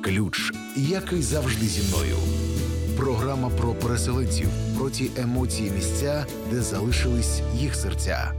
Ключ, який завжди зі мною. Програма про переселенців, про ті емоції місця, де залишились їх серця.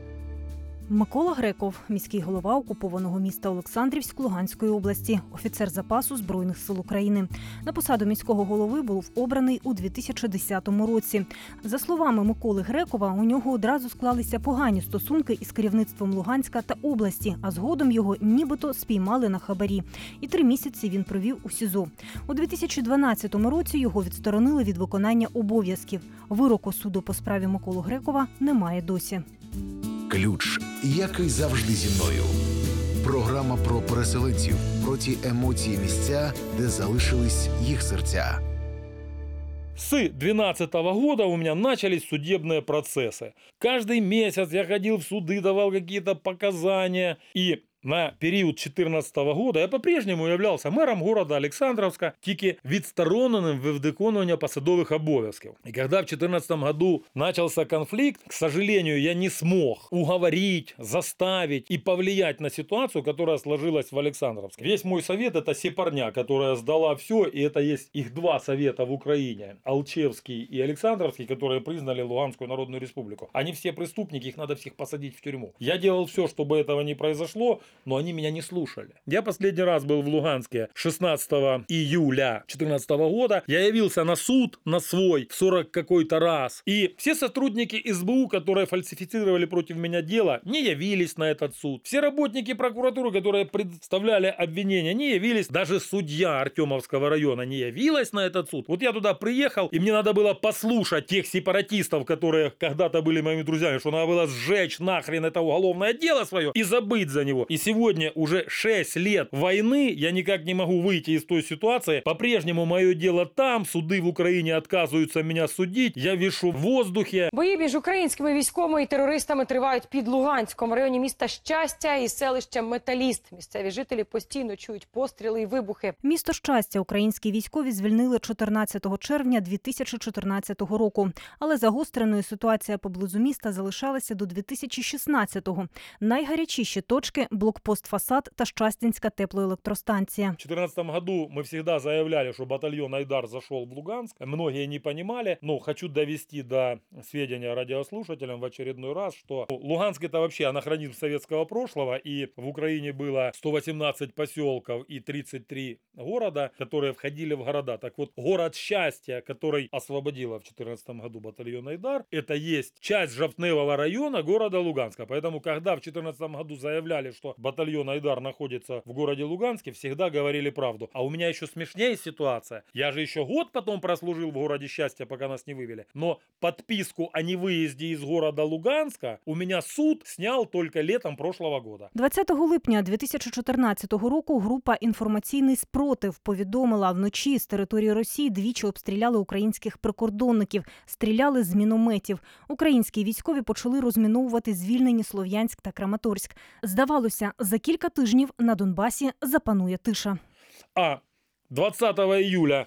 Микола Греков, міський голова окупованого міста Олександрівськ Луганської області, офіцер запасу Збройних сил України. На посаду міського голови був обраний у 2010 році. За словами Миколи Грекова, у нього одразу склалися погані стосунки із керівництвом Луганська та області, а згодом його нібито спіймали на хабарі. І 3 місяці він провів у СІЗО. У 2012 році його відсторонили від виконання обов'язків. Вироку суду по справі Миколи Грекова немає досі. Ключ, який завжди зі мною. Програма про переселенців, про ті емоції місця, де залишились їх серця. С 2012 года у меня начались судебные процессы. Каждый месяц я ходил в суды, давал какие-то показания. И на период 2014 года я по-прежнему являлся мэром города Олександровська, тільки відстороненим від виконування посадових обов'язків. И когда в 2014 году начался конфликт, к сожалению, я не смог уговорить, заставить и повлиять на ситуацию, которая сложилась в Александровске. Весь мой совет – это сепарня, которая сдала все, и это есть их 2 совета в Украине, Алчевский и Александровский, которые признали Луганскую Народную Республику. Они все преступники, их надо всех посадить в тюрьму. Я делал все, чтобы этого не произошло, но они меня не слушали. Я последний раз был в Луганске 16 июля 2014 года. Я явился на суд на свой в 40 какой-то раз. И все сотрудники СБУ, которые фальсифицировали против меня дело, не явились на этот суд. Все работники прокуратуры, которые представляли обвинения, не явились. Даже судья Артемовского района не явилась на этот суд. Вот я туда приехал, и мне надо было послушать тех сепаратистов, которые когда-то были моими друзьями, что надо было сжечь нахрен это уголовное дело свое и забыть за него. И сегодня уже 6 лет войны, я никак не могу выйти из той ситуации. По-прежнему мое дело там, суды в Украине отказываются меня судить, я вишу в воздухе. Бої між українськими військовими і терористами тривають під Луганськом, в районі міста Щастя і селища Металіст. Місцеві жителі постійно чують постріли і вибухи. Місто Щастя українські військові звільнили 14 червня 2014 року. Але загостреною ситуація поблизу міста залишалася до 2016-го. Найгарячіші точки – блокпост «Фасад» та Щастинська теплоелектростанція. В 2014 году мы всегда заявляли, что батальон «Айдар» зашел в Луганск. Многие не понимали, но хочу довести до сведения радиослушателям в очередной раз, что Луганск это вообще анахронизм советского прошлого, и в Украине было 118 поселков и 33 города, которые входили в города. Так вот, город Счастья, который освободила в 2014 году батальон «Айдар», это есть часть Жовтневого района города Луганска. Поэтому, когда в 2014 году заявляли, что батальон «Айдар» находится в городе Луганске, всегда говорили правду. А у меня еще смешнее ситуация. Я же еще год потом прослужил в городе Счастья, пока нас не вывели. Но подписку о невыезде из города Луганска у меня суд снял только летом прошлого года. 20 липня 2014 року група «Інформаційний спротив» повідомила, вночі з території Росії двічі обстріляли українських прикордонників, стріляли з мінометів. Українські військові почали розміновувати звільнені Слов'янськ та Краматорськ. Здавалося, за кілька тижнів на Донбасі запанує тиша. А 20 июля,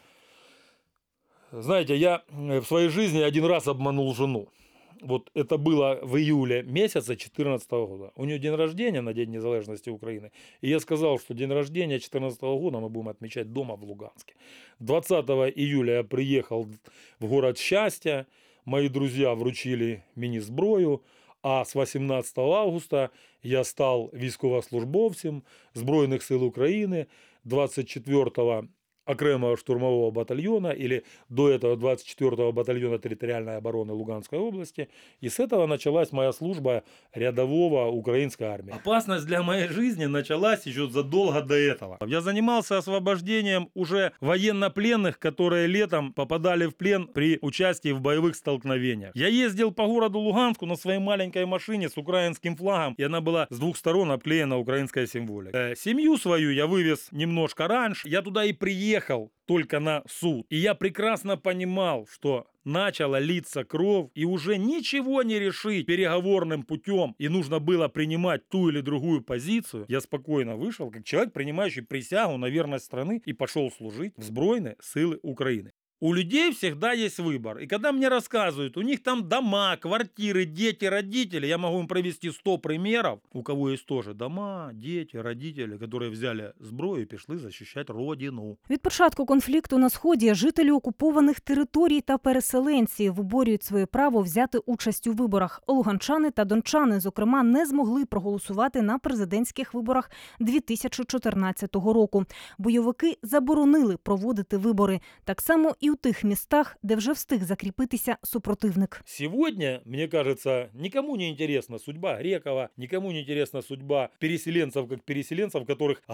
знаете, я в своей жизни один раз обманул жену. Вот это было в июле месяца 2014 года. У нее день рождения на День незалежности Украины. И я сказал, что день рождения 2014 года мы будем отмечать дома в Луганске. 20 июля я приехал в город Счастья. Мои друзья вручили мне зброю. А з 18 августа я став військовослужбовцем Збройних сил України, 24-го окремого штурмового батальона или до этого 24-го батальона территориальной обороны Луганской области. И с этого началась моя служба рядового украинской армии. Опасность для моей жизни началась еще задолго до этого. Я занимался освобождением уже военнопленных, которые летом попадали в плен при участии в боевых столкновениях. Я ездил по городу Луганску на своей маленькой машине с украинским флагом, и она была с 2 сторон обклеена украинской символикой. Семью свою я вывез немножко раньше. Я туда и приехал только на суд. И я прекрасно понимал, что начала литься кровь, и уже ничего не решить переговорным путем, и нужно было принимать ту или другую позицию. Я спокойно вышел, как человек, принимающий присягу на верность страны, и пошел служить в Збройные силы Украины. У людей всегда есть выбор. И когда мне рассказывают, у них там дома, квартиры, дети, родители, я могу им привести 100 примеров, у кого есть тоже дома, дети, родители, которые взяли зброю і пішли захищати родину. Від початку конфлікту на Сході жителі окупованих територій та переселенці виборюють своє право взяти участь у виборах. Луганчани та дончани, зокрема, не змогли проголосувати на президентських виборах 2014 року. Бойовики заборонили проводити вибори. Так само і у тих містах, де вже встиг закріпитися супротивник. Сегодня, мне кажется, никому не интересна судьба Грекова, никому не интересна судьба переселенцев, как переселенцев,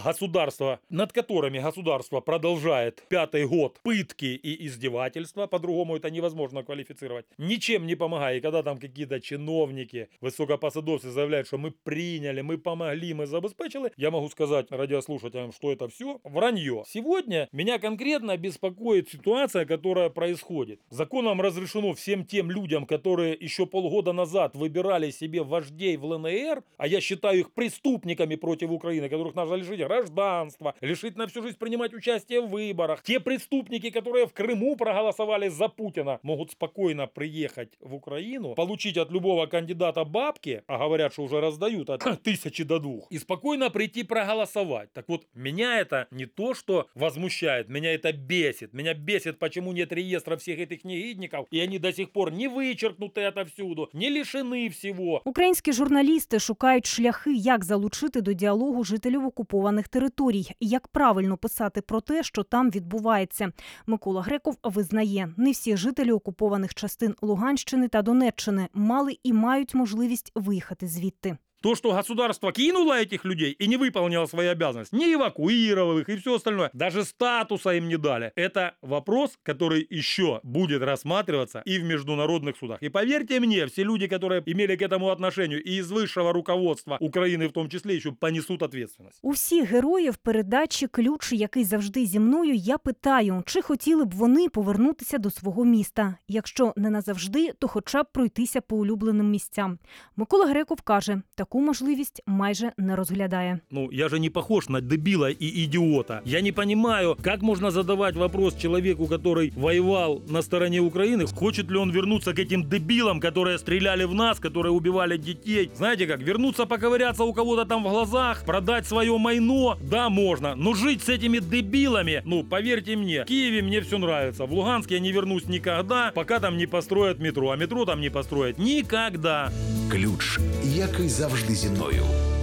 над которыми государство продолжает 5-й год пытки и издевательства, по-другому это невозможно квалифицировать, ничем не помогая. И когда там какие-то чиновники, высокопосадовцы заявляют, что мы приняли, мы помогли, мы забезпечили, я могу сказать радиослушателям, что это все вранье. Сегодня меня конкретно беспокоит ситуация, которая происходит. Законом разрешено всем тем людям, которые еще полгода назад выбирали себе вождей в ЛНР, а я считаю их преступниками против Украины, которых нужно лишить гражданства, лишить на всю жизнь принимать участие в выборах. Те преступники, которые в Крыму проголосовали за Путина, могут спокойно приехать в Украину, получить от любого кандидата бабки, а говорят, что уже раздают от 1000 до 2, и спокойно прийти проголосовать. Так вот, меня это не то, что возмущает, меня это бесит. Меня бесит, почему нет реестра всех этих негідників, і вони до сих пор не вичеркнуті отовсюду, не лишені всього. Українські журналісти шукають шляхи, як залучити до діалогу жителів окупованих територій, і як правильно писати про те, що там відбувається. Микола Греков визнає, не всі жителі окупованих частин Луганщини та Донеччини мали і мають можливість виїхати звідти. То, что государство кинуло этих людей и не выполнило свои обязанности, не эвакуировало их и все остальное, даже статуса им не дали. Это вопрос, который еще будет рассматриваться и в международных судах. И поверьте мне, все люди, которые имели к этому отношение и из высшего руководства Украины в том числе, еще понесут ответственность. У всіх героїв передачі «Ключ, який завжди зі мною» я питаю, чи хотіли б вони повернутися до свого міста. Якщо не назавжди, то хоча б пройтися по улюбленим місцям. Микола Греков каже, таку можливість майже не розглядає. Ну, я же не похож на дебила и идиота. Я не понимаю, как можно задавать вопрос человеку, который воевал на стороне Украины, хочет ли он вернуться к этим дебилам, которые стреляли в нас, которые убивали детей. Знаете как, вернуться поковыряться у кого-то там в глазах, продать свое майно, да, можно. Но жить с этими дебилами, ну, поверьте мне, в Киеве мне все нравится. В Луганске я не вернусь никогда, пока там не построят метро. А метро там не построят никогда. Ключ, який завжди зі мною.